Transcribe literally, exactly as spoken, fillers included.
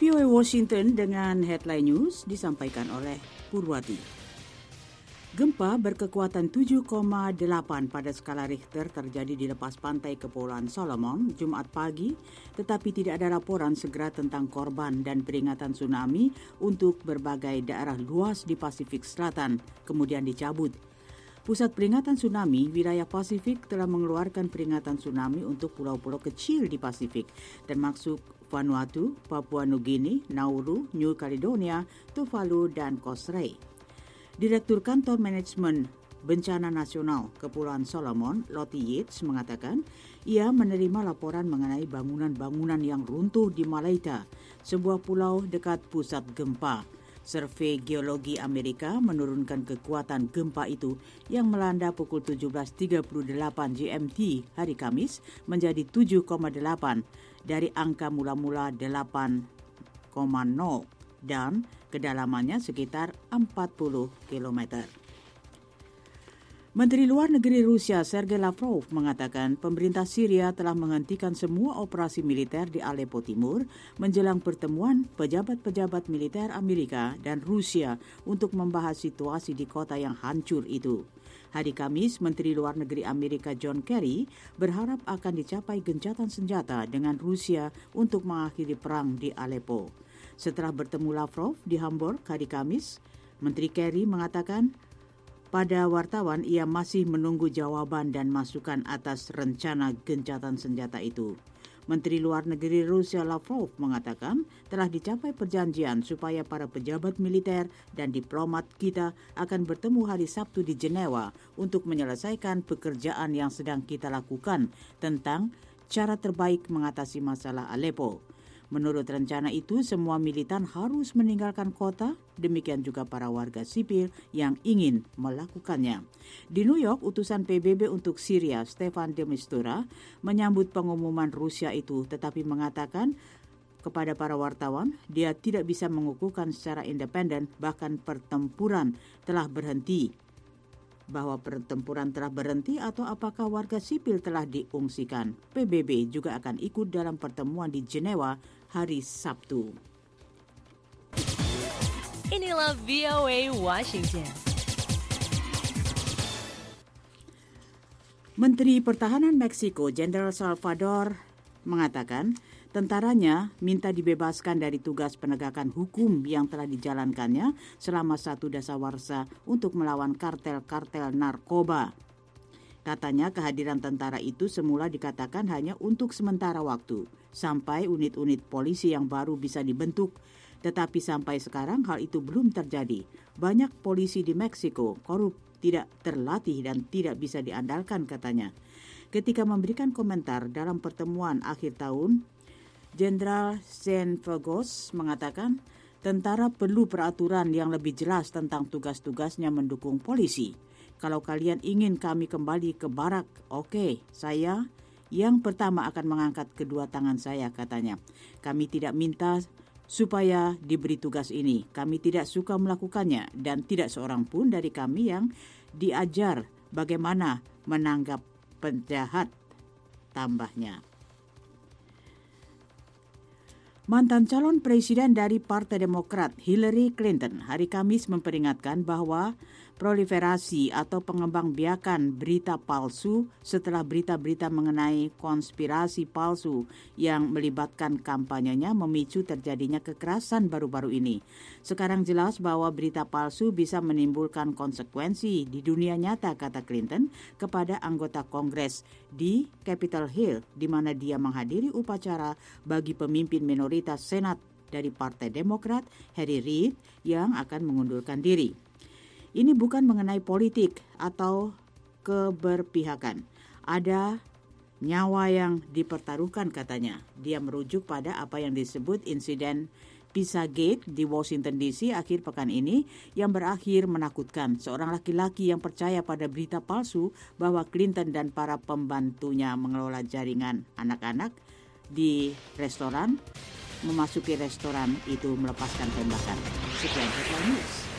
V O A Washington dengan headline news disampaikan oleh Purwati. Gempa berkekuatan tujuh koma delapan pada skala Richter terjadi di lepas pantai Kepulauan Solomon Jumat pagi, tetapi tidak ada laporan segera tentang korban dan peringatan tsunami untuk berbagai daerah luas di Pasifik Selatan kemudian dicabut. Pusat peringatan tsunami wilayah Pasifik telah mengeluarkan peringatan tsunami untuk pulau-pulau kecil di Pasifik, termasuk Vanuatu, Papua Nugini, Nauru, New Caledonia, Tuvalu, dan Kosrae. Direktur Kantor Manajemen Bencana Nasional Kepulauan Solomon, Lottie Yates, mengatakan ia menerima laporan mengenai bangunan-bangunan yang runtuh di Malaita, sebuah pulau dekat pusat gempa. Survei Geologi Amerika menurunkan kekuatan gempa itu yang melanda pukul tujuh belas tiga puluh delapan G M T hari Kamis menjadi tujuh koma delapan dari angka mula-mula delapan koma nol dan kedalamannya sekitar empat puluh kilometer. Menteri Luar Negeri Rusia Sergei Lavrov mengatakan pemerintah Syria telah menghentikan semua operasi militer di Aleppo Timur menjelang pertemuan pejabat-pejabat militer Amerika dan Rusia untuk membahas situasi di kota yang hancur itu. Hari Kamis, Menteri Luar Negeri Amerika John Kerry berharap akan dicapai gencatan senjata dengan Rusia untuk mengakhiri perang di Aleppo. Setelah bertemu Lavrov di Hamburg hari Kamis, Menteri Kerry mengatakan pada wartawan ia masih menunggu jawaban dan masukan atas rencana gencatan senjata itu. Menteri Luar Negeri Rusia Lavrov mengatakan telah dicapai perjanjian supaya para pejabat militer dan diplomat kita akan bertemu hari Sabtu di Jenewa untuk menyelesaikan pekerjaan yang sedang kita lakukan tentang cara terbaik mengatasi masalah Aleppo. Menurut rencana itu, semua militan harus meninggalkan kota, demikian juga para warga sipil yang ingin melakukannya. Di New York, utusan P B B untuk Syria, Stefan de Mistura, menyambut pengumuman Rusia itu, tetapi mengatakan kepada para wartawan, dia tidak bisa mengukuhkan secara independen, bahkan pertempuran telah berhenti. Bahwa pertempuran telah berhenti atau apakah warga sipil telah diungsikan. P B B juga akan ikut dalam pertemuan di Jenewa hari Sabtu. Inilah V O A Washington. Menteri Pertahanan Meksiko, Jenderal Salvador, mengatakan tentaranya minta dibebaskan dari tugas penegakan hukum yang telah dijalankannya selama satu dasawarsa untuk melawan kartel-kartel narkoba. Katanya kehadiran tentara itu semula dikatakan hanya untuk sementara waktu, sampai unit-unit polisi yang baru bisa dibentuk. Tetapi sampai sekarang hal itu belum terjadi. Banyak polisi di Meksiko korup, tidak terlatih dan tidak bisa diandalkan, katanya. Ketika memberikan komentar dalam pertemuan akhir tahun, Jenderal Cienfuegos mengatakan tentara perlu peraturan yang lebih jelas tentang tugas-tugasnya mendukung polisi. Kalau kalian ingin kami kembali ke barak, oke, okay, saya yang pertama akan mengangkat kedua tangan saya, katanya. Kami tidak minta supaya diberi tugas ini. Kami tidak suka melakukannya dan tidak seorang pun dari kami yang diajar bagaimana menanggap penjahat, tambahnya. Mantan calon presiden dari Partai Demokrat Hillary Clinton hari Kamis memperingatkan bahwa proliferasi atau pengembangbiakan berita palsu setelah berita-berita mengenai konspirasi palsu yang melibatkan kampanyenya memicu terjadinya kekerasan baru-baru ini. Sekarang jelas bahwa berita palsu bisa menimbulkan konsekuensi di dunia nyata, kata Clinton kepada anggota Kongres di Capitol Hill, di mana dia menghadiri upacara bagi pemimpin minoritas Senat dari Partai Demokrat, Harry Reid, yang akan mengundurkan diri. Ini bukan mengenai politik atau keberpihakan. Ada nyawa yang dipertaruhkan, katanya. Dia merujuk pada apa yang disebut insiden Pizzagate di Washington D C akhir pekan ini yang berakhir menakutkan. Seorang laki-laki yang percaya pada berita palsu bahwa Clinton dan para pembantunya mengelola jaringan anak-anak di restoran, memasuki restoran itu melepaskan tembakan. Sekian headline news.